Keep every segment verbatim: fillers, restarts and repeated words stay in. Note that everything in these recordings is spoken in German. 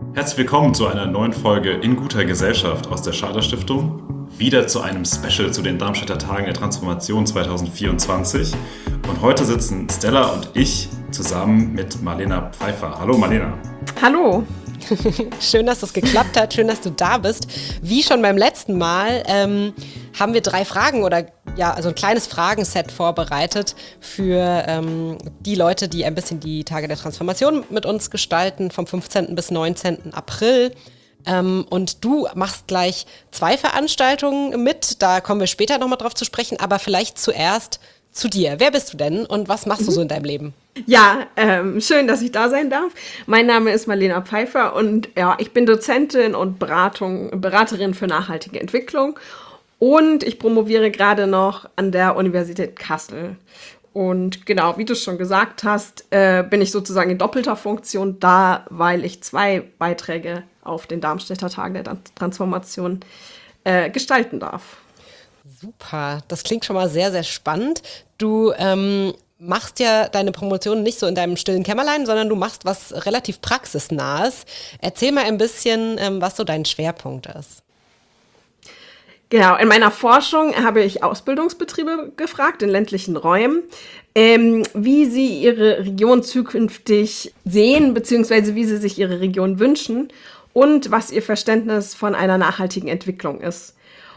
Herzlich willkommen zu einer neuen Folge In guter Gesellschaft aus der Schader Stiftung. Wieder zu einem Special zu den Darmstädter Tagen der Transformation zwanzig vierundzwanzig. Und heute sitzen Stella und ich zusammen mit Marlena Pfeiffer. Hallo Marlena. Hallo. Schön, dass das geklappt hat, schön, dass du da bist. Wie schon beim letzten Mal ähm, haben wir drei Fragen oder ja, also ein kleines Fragenset vorbereitet für ähm, die Leute, die ein bisschen die Tage der Transformation mit uns gestalten, vom fünfzehnten bis neunzehnten April. Ähm, und du machst gleich zwei Veranstaltungen mit, da kommen wir später nochmal drauf zu sprechen, aber vielleicht zuerst zu dir. Wer bist du denn und was machst du so in deinem Leben? Ja, ähm, schön, dass ich da sein darf. Mein Name ist Marlena Pfeiffer und ja, ich bin Dozentin und Beratung, Beraterin für nachhaltige Entwicklung und ich promoviere gerade noch an der Universität Kassel. Und genau, wie du schon gesagt hast, äh, bin ich sozusagen in doppelter Funktion da, weil ich zwei Beiträge auf den Darmstädter Tagen der Transformation äh, gestalten darf. Super, das klingt schon mal sehr, sehr spannend. Du ähm, machst ja deine Promotion nicht so in deinem stillen Kämmerlein, sondern du machst was relativ praxisnahes. Erzähl mal ein bisschen, ähm, was so dein Schwerpunkt ist. Genau, in meiner Forschung habe ich Ausbildungsbetriebe gefragt in ländlichen Räumen, ähm, wie sie ihre Region zukünftig sehen, beziehungsweise wie sie sich ihre Region wünschen und was ihr Verständnis von einer nachhaltigen Entwicklung ist.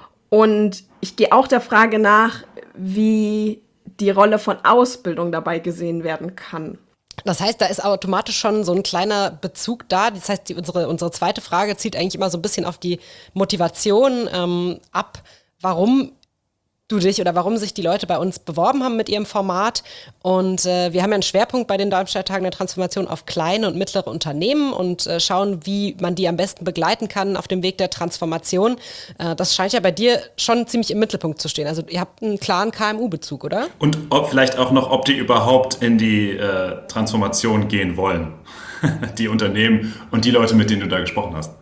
Und ich gehe auch der Frage nach, wie die Rolle von Ausbildung dabei gesehen werden kann. Das heißt, da ist automatisch schon so ein kleiner Bezug da. Das heißt, die, unsere, unsere zweite Frage zielt eigentlich immer so ein bisschen auf die Motivation ähm, ab, warum du dich oder warum sich die Leute bei uns beworben haben mit ihrem Format. Und äh, wir haben ja einen Schwerpunkt bei den Darmstädter Tagen der Transformation auf kleine und mittlere Unternehmen und äh, schauen, wie man die am besten begleiten kann auf dem Weg der Transformation. Äh, das scheint ja bei dir schon ziemlich im Mittelpunkt zu stehen. Also ihr habt einen klaren K M U-Bezug, oder? Und ob vielleicht auch noch, ob die überhaupt in die äh, Transformation gehen wollen. Die Unternehmen und die Leute, mit denen du da gesprochen hast.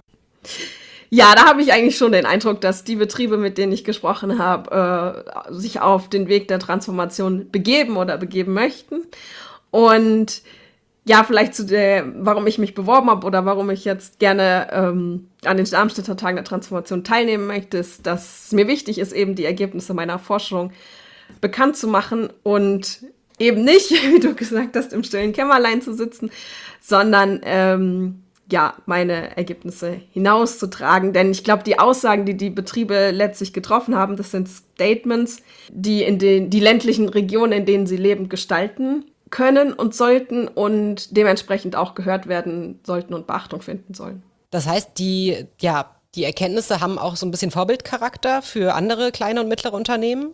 Ja, da habe ich eigentlich schon den Eindruck, dass die Betriebe, mit denen ich gesprochen habe, äh, sich auf den Weg der Transformation begeben oder begeben möchten. Und ja, vielleicht zu der, warum ich mich beworben habe oder warum ich jetzt gerne ähm, an den Darmstädter Tagen der Transformation teilnehmen möchte, ist, dass mir wichtig ist, eben die Ergebnisse meiner Forschung bekannt zu machen und eben nicht, wie du gesagt hast, im stillen Kämmerlein zu sitzen, sondern ähm, ja, meine Ergebnisse hinauszutragen. Denn ich glaube, die Aussagen, die die Betriebe letztlich getroffen haben, das sind Statements, die in den die ländlichen Regionen, in denen sie leben, gestalten können und sollten und dementsprechend auch gehört werden sollten und Beachtung finden sollen. Das heißt, die, ja, die Erkenntnisse haben auch so ein bisschen Vorbildcharakter für andere kleine und mittlere Unternehmen?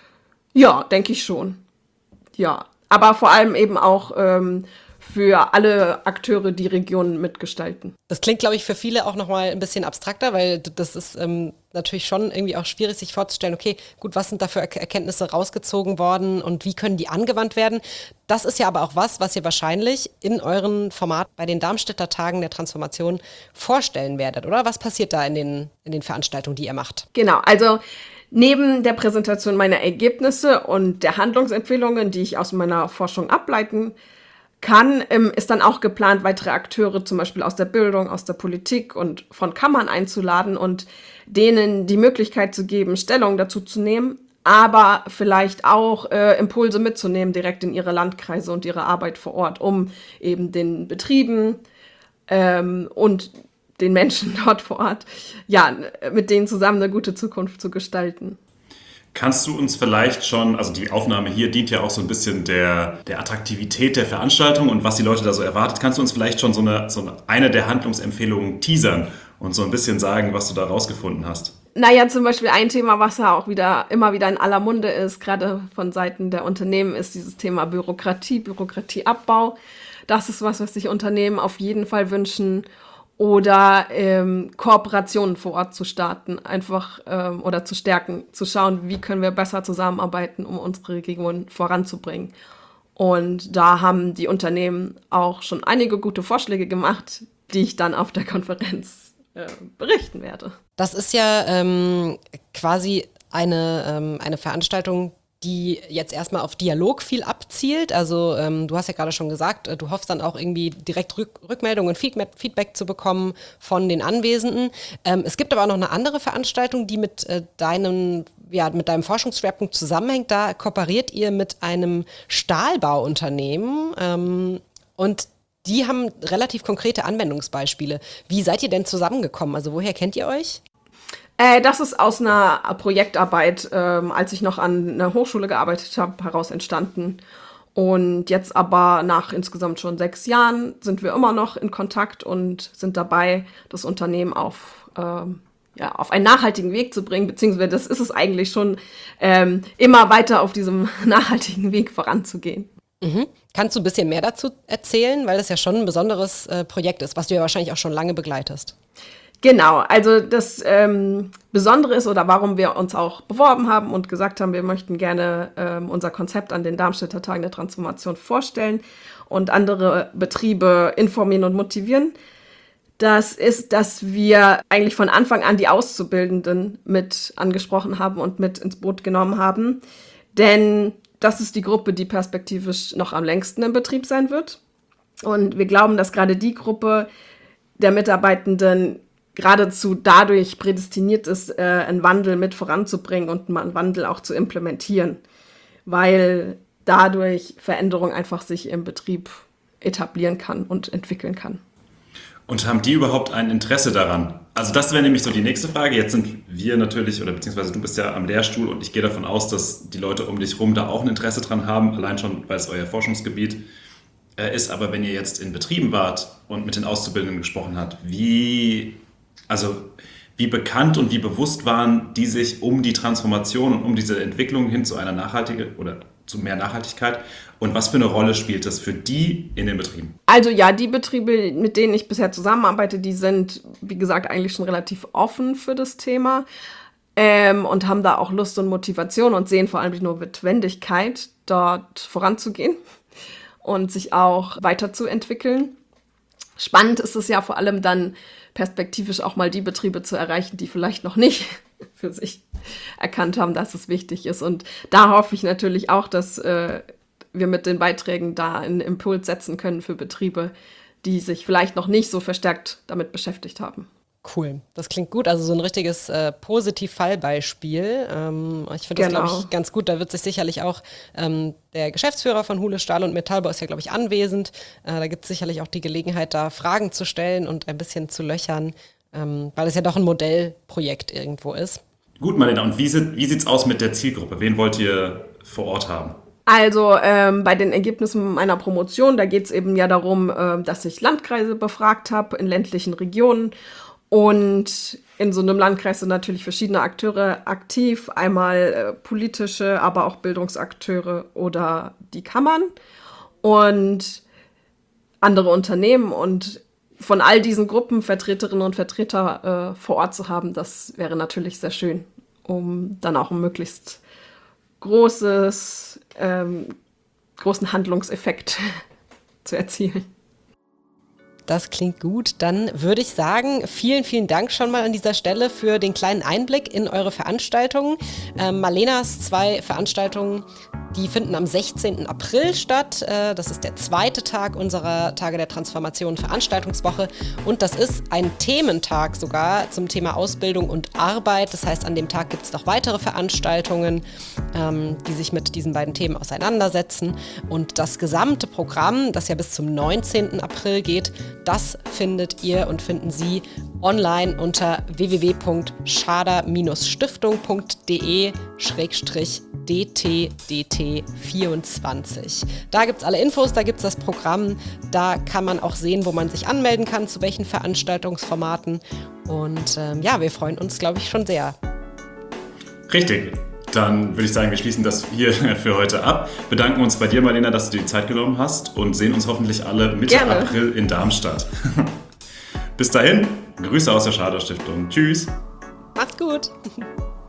Ja, denke ich schon. Ja, aber vor allem eben auch ähm, für alle Akteure, die Regionen mitgestalten. Das klingt, glaube ich, für viele auch nochmal ein bisschen abstrakter, weil das ist ähm, natürlich schon irgendwie auch schwierig, sich vorzustellen, okay, gut, was sind da für Erkenntnisse rausgezogen worden und wie können die angewandt werden? Das ist ja aber auch was, was ihr wahrscheinlich in eurem Format bei den Darmstädter Tagen der Transformation vorstellen werdet, oder? Was passiert da in den, in den Veranstaltungen, die ihr macht? Genau, also neben der Präsentation meiner Ergebnisse und der Handlungsempfehlungen, die ich aus meiner Forschung ableiten kann, ähm, ist dann auch geplant, weitere Akteure, zum Beispiel aus der Bildung, aus der Politik und von Kammern einzuladen und denen die Möglichkeit zu geben, Stellung dazu zu nehmen, aber vielleicht auch äh, Impulse mitzunehmen direkt in ihre Landkreise und ihre Arbeit vor Ort, um eben den Betrieben ähm, und den Menschen dort vor Ort, ja, mit denen zusammen eine gute Zukunft zu gestalten. Kannst du uns vielleicht schon, also die Aufnahme hier dient ja auch so ein bisschen der, der Attraktivität der Veranstaltung und was die Leute da so erwartet, kannst du uns vielleicht schon so eine, so eine der Handlungsempfehlungen teasern und so ein bisschen sagen, was du da rausgefunden hast? Naja, zum Beispiel ein Thema, was ja auch wieder immer wieder in aller Munde ist, gerade von Seiten der Unternehmen, ist dieses Thema Bürokratie, Bürokratieabbau. Das ist was, was sich Unternehmen auf jeden Fall wünschen. Oder ähm, Kooperationen vor Ort zu starten, einfach ähm, oder zu stärken, zu schauen, wie können wir besser zusammenarbeiten, um unsere Region voranzubringen. Und da haben die Unternehmen auch schon einige gute Vorschläge gemacht, die ich dann auf der Konferenz äh, berichten werde. Das ist ja ähm, quasi eine, ähm, eine Veranstaltung, die jetzt erstmal auf Dialog viel abzielt. Also ähm, du hast ja gerade schon gesagt, äh, du hoffst dann auch irgendwie direkt Rück- Rückmeldungen, Feedback, Feedback zu bekommen von den Anwesenden. Ähm, es gibt aber auch noch eine andere Veranstaltung, die mit äh, deinem, ja, mit deinem Forschungsschwerpunkt zusammenhängt. Da kooperiert ihr mit einem Stahlbauunternehmen ähm, und die haben relativ konkrete Anwendungsbeispiele. Wie seid ihr denn zusammengekommen? Also woher kennt ihr euch? Äh, das ist aus einer Projektarbeit, ähm, als ich noch an einer Hochschule gearbeitet habe, heraus entstanden. Und jetzt aber nach insgesamt schon sechs Jahren sind wir immer noch in Kontakt und sind dabei, das Unternehmen auf, ähm, ja, auf einen nachhaltigen Weg zu bringen, beziehungsweise das ist es eigentlich schon, ähm, immer weiter auf diesem nachhaltigen Weg voranzugehen. Mhm. Kannst du ein bisschen mehr dazu erzählen, weil das ja schon ein besonderes äh, Projekt ist, was du ja wahrscheinlich auch schon lange begleitest? Genau, also das ähm, Besondere ist oder warum wir uns auch beworben haben und gesagt haben, wir möchten gerne ähm, unser Konzept an den Darmstädter Tagen der Transformation vorstellen und andere Betriebe informieren und motivieren. Das ist, dass wir eigentlich von Anfang an die Auszubildenden mit angesprochen haben und mit ins Boot genommen haben. Denn das ist die Gruppe, die perspektivisch noch am längsten im Betrieb sein wird. Und wir glauben, dass gerade die Gruppe der Mitarbeitenden geradezu dadurch prädestiniert ist, äh, einen Wandel mit voranzubringen und einen Wandel auch zu implementieren, weil dadurch Veränderung einfach sich im Betrieb etablieren kann und entwickeln kann. Und haben die überhaupt ein Interesse daran? Also das wäre nämlich so die nächste Frage. Jetzt sind wir natürlich, oder beziehungsweise du bist ja am Lehrstuhl und ich gehe davon aus, dass die Leute um dich rum da auch ein Interesse dran haben, allein schon, weil es euer Forschungsgebiet äh, ist. Aber wenn ihr jetzt in Betrieben wart und mit den Auszubildenden gesprochen habt, wie... Also wie bekannt und wie bewusst waren die sich um die Transformation und um diese Entwicklung hin zu einer nachhaltigen oder zu mehr Nachhaltigkeit und was für eine Rolle spielt das für die in den Betrieben? Also ja, die Betriebe, mit denen ich bisher zusammenarbeite, die sind, wie gesagt, eigentlich schon relativ offen für das Thema ähm, und haben da auch Lust und Motivation und sehen vor allem die Notwendigkeit, dort voranzugehen und sich auch weiterzuentwickeln. Spannend ist es ja vor allem dann, perspektivisch auch mal die Betriebe zu erreichen, die vielleicht noch nicht für sich erkannt haben, dass es wichtig ist. Und da hoffe ich natürlich auch, dass äh, wir mit den Beiträgen da einen Impuls setzen können für Betriebe, die sich vielleicht noch nicht so verstärkt damit beschäftigt haben. Cool, das klingt gut. Also so ein richtiges äh, Positiv-Fallbeispiel. Ähm, ich finde Genau. das, glaube ich, ganz gut. Da wird sich sicherlich auch ähm, der Geschäftsführer von Hule Stahl und Metallbau ist ja, glaube ich, anwesend. Äh, da gibt es sicherlich auch die Gelegenheit, da Fragen zu stellen und ein bisschen zu löchern, ähm, weil es ja doch ein Modellprojekt irgendwo ist. Gut, Marlena, und wie, sieht, wie sieht's aus mit der Zielgruppe? Wen wollt ihr vor Ort haben? Also ähm, bei den Ergebnissen meiner Promotion, da geht es eben ja darum, äh, dass ich Landkreise befragt habe in ländlichen Regionen. Und in so einem Landkreis sind natürlich verschiedene Akteure aktiv, einmal äh, politische, aber auch Bildungsakteure oder die Kammern und andere Unternehmen. Und von all diesen Gruppen Vertreterinnen und Vertreter äh, vor Ort zu haben, das wäre natürlich sehr schön, um dann auch ein möglichst großes, ähm, großen Handlungseffekt zu erzielen. Das klingt gut. Dann würde ich sagen, vielen, vielen Dank schon mal an dieser Stelle für den kleinen Einblick in eure Veranstaltungen. Ähm, Marlenas zwei Veranstaltungen, die finden am sechzehnten April statt. Äh, das ist der zweite Tag unserer Tage der Transformation Veranstaltungswoche. Und das ist ein Thementag sogar zum Thema Ausbildung und Arbeit. Das heißt, an dem Tag gibt es noch weitere Veranstaltungen, ähm, die sich mit diesen beiden Themen auseinandersetzen. Und das gesamte Programm, das ja bis zum neunzehnten April geht, das findet ihr und finden Sie online unter w w w punkt schader stiftung punkt d e schrägstrich d t d t vierundzwanzig. Da gibt es alle Infos, da gibt es das Programm, da kann man auch sehen, wo man sich anmelden kann, zu welchen Veranstaltungsformaten. Und ähm, ja, wir freuen uns, glaube ich, schon sehr. Richtig. Dann würde ich sagen, wir schließen das hier für heute ab. Bedanken uns bei dir, Marlena, dass du dir die Zeit genommen hast und sehen uns hoffentlich alle Mitte Gerne. April in Darmstadt. Bis dahin, Grüße aus der Schader Stiftung. Tschüss. Macht's gut.